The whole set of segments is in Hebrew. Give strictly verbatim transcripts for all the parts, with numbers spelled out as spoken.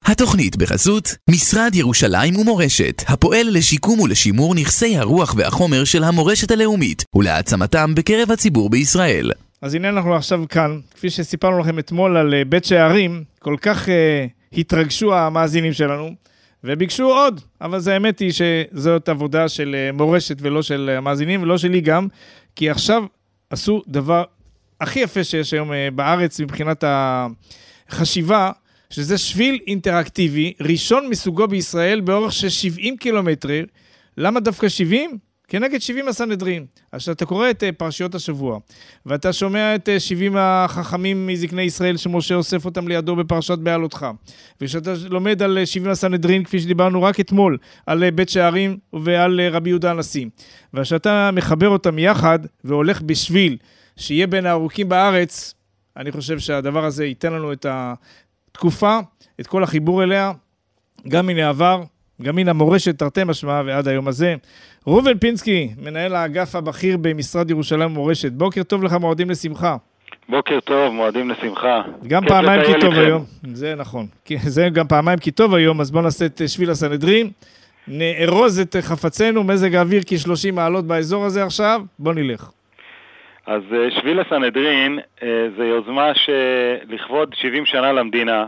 התוכנית בחסות משרד ירושלים ומורשת, הפועל לשיקום ולשימור נכסי הרוח והחומר של המורשת הלאומית ולהעצמתם בקרב הציבור בישראל. אז הנה אנחנו עכשיו כאן, כפי שסיפרנו לכם אתמול על בית שערים, כל כך uh, התרגשו המאזינים שלנו וביקשו עוד, אבל זה האמת היא שזאת עבודה של uh, מורשת ולא של המאזינים ולא שלי גם, כי עכשיו עשו דבר הכי יפה שיש היום uh, בארץ מבחינת החשיבה, שזה שביל אינטראקטיבי, ראשון מסוגו בישראל, באורך של שבעים קילומטר. למה דווקא שבעים? כנגד שבעים הסנהדרין. אז כשאתה קורא את פרשיות השבוע, ואתה שומע את שבעים החכמים מזקני ישראל, שמשה אוסף אותם לידו בפרשת בעלותך, וכשאתה לומד על שבעים הסנהדרין, כפי שדיברנו רק אתמול, על בית שערים ועל רבי יהודה הנשיא, וכשאתה מחבר אותם יחד, והולך בשביל שיהיה בין הארוכים בארץ, אני חושב שהדבר הזה ייתן לנו את ה... תקופה, את כל החיבור אליה, גם מן העבר, גם מן המורשת תרתי משמע ועד היום הזה. ראובן פינסקי, מנהל האגף הבכיר במשרד ירושלים ומורשת. בוקר טוב לך, מועדים לשמחה. בוקר טוב, מועדים לשמחה. גם פעמיים כי טוב היום. זה נכון. זה גם פעמיים כי טוב היום, אז בוא נעשה את שביל הסנהדרין. נארוז את חפצנו, מזג האוויר כ-שלושים מעלות באזור הזה עכשיו. בוא נלך. אז שביל הסנהדרין זה יוזמה שלכבוד שבעים שנה למדינה.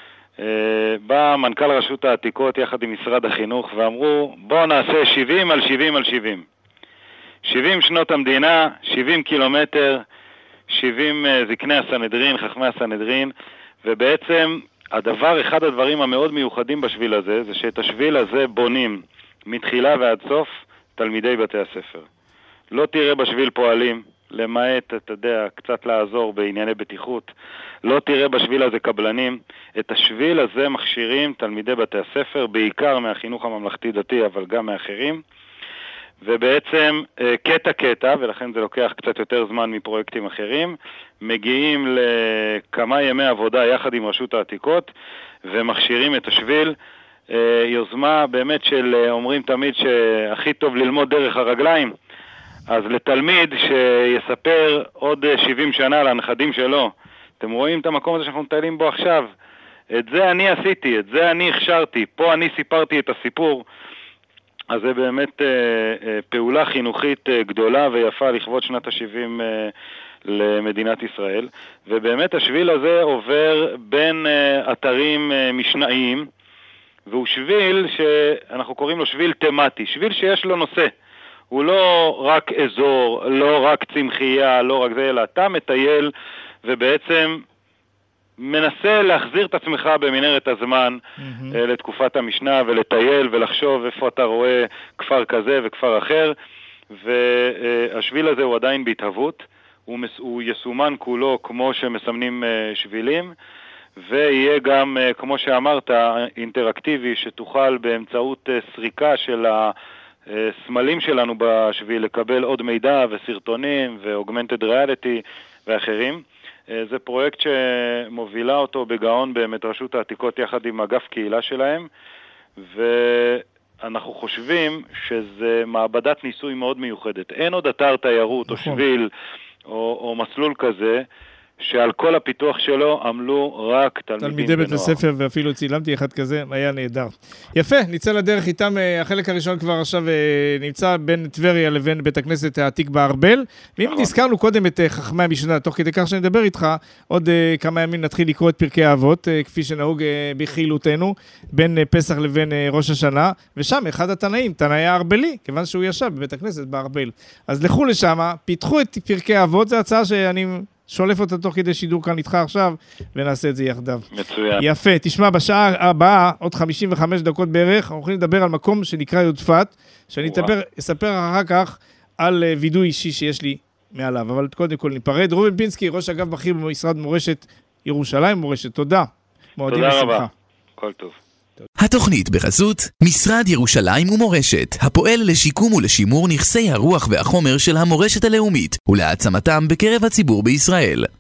בא מנכ"ל רשות העתיקות יחד עם משרד החינוך ואמרו בואו נעשה שבעים על שבעים על שבעים. שבעים שנות המדינה, שבעים קילומטר, שבעים זקני הסנהדרין, חכמי הסנהדרין, ובעצם הדבר, אחד הדברים המאוד מיוחדים בשביל הזה, זה שאת השביל הזה בונים מתחילה ועד סוף תלמידי בתי הספר. לא תראה בשביל פועלים, למעט, אתה יודע, קצת לעזור בענייני בטיחות. לא תראה בשביל הזה קבלנים. את השביל הזה מכשירים תלמידי בתי הספר, בעיקר מהחינוך הממלכתי דתי, אבל גם מאחרים. ובעצם קטע קטע, ולכן זה לוקח קצת יותר זמן מפרויקטים אחרים, מגיעים לכמה ימי עבודה יחד עם רשות העתיקות, ומכשירים את השביל. יוזמה באמת של, אומרים תמיד שהכי טוב ללמוד דרך הרגליים, אז לתלמיד שיספר עוד שבעים שנה לנכדים שלו, אתם רואים את המקום הזה שאנחנו מטיילים בו עכשיו, את זה אני עשיתי, את זה אני הכשרתי, פה אני סיפרתי את הסיפור, אז זה באמת אה, אה, פעולה חינוכית אה, גדולה ויפה לכבוד שנת ה-שבעים אה, למדינת ישראל, ובאמת השביל הזה עובר בין אה, אתרים אה, משנאיים, והוא שביל שאנחנו קוראים לו שביל תמטי, שביל שיש לו נושא, הוא לא רק אזור, לא רק צמחייה, לא רק זה, אלא אתה מטייל ובעצם מנסה להחזיר את עצמך במנהרת הזמן mm-hmm. לתקופת המשנה ולטייל ולחשוב איפה אתה רואה כפר כזה וכפר אחר, והשביל הזה הוא עדיין בהתהוות, הוא, מס, הוא יסומן כולו כמו שמסמנים שבילים, ויהיה גם, כמו שאמרת, אינטראקטיבי שתוכל באמצעות סריקה של ה... סמלים שלנו בשביל לקבל עוד מידע וסרטונים ו-augmented reality ואחרים. זה פרויקט שמובילה אותו בגאון באמת רשות העתיקות יחד עם אגף קהילה שלהם, ואנחנו חושבים שזה מעבדת ניסוי מאוד מיוחדת. אין עוד אתר תיירות או שביל או, או מסלול כזה, שעל כל הפיתוח שלו עמלו רק תלמידים תלמידי בית הספר, ואפילו צילמתי אחד כזה, היה נהדר. יפה, ניצא לדרך איתם, החלק הראשון כבר עכשיו נמצא בין טבריה לבין בית הכנסת העתיק בארבל, ואם נזכרנו קודם את חכמי המשנה, תוך כדי כך שנדבר איתך, עוד כמה ימים נתחיל לקרוא את פרקי האבות, כפי שנהוג בחילותנו, בין פסח לבין ראש השנה, ושם אחד התנאים, תנאי הארבלי, כיוון שהוא ישב בבית הכנסת בארבל. אז לכו לשם, פיתחו את פרקי האבות, זו הצעה שאני שולף אותה תוך כדי שידור כאן איתך עכשיו, ונעשה את זה יחדיו. מצוין. יפה, תשמע, בשעה הבאה, עוד חמישים וחמש דקות בערך, אנחנו הולכים לדבר על מקום שנקרא יודפת, שאני אתבר, אספר אחר כך על וידוי אישי שיש לי מעליו, אבל קודם כל ניפרד. ראובן פינסקי, ראש אגף בכיר במשרד מורשת ירושלים מורשת, תודה. תודה רבה. כל טוב. התוכנית בחסות משרד ירושלים ומורשת, הפועל לשיקום ולשימור נכסי הרוח והחומר של המורשת הלאומית ולהעצמתם בקרב הציבור בישראל.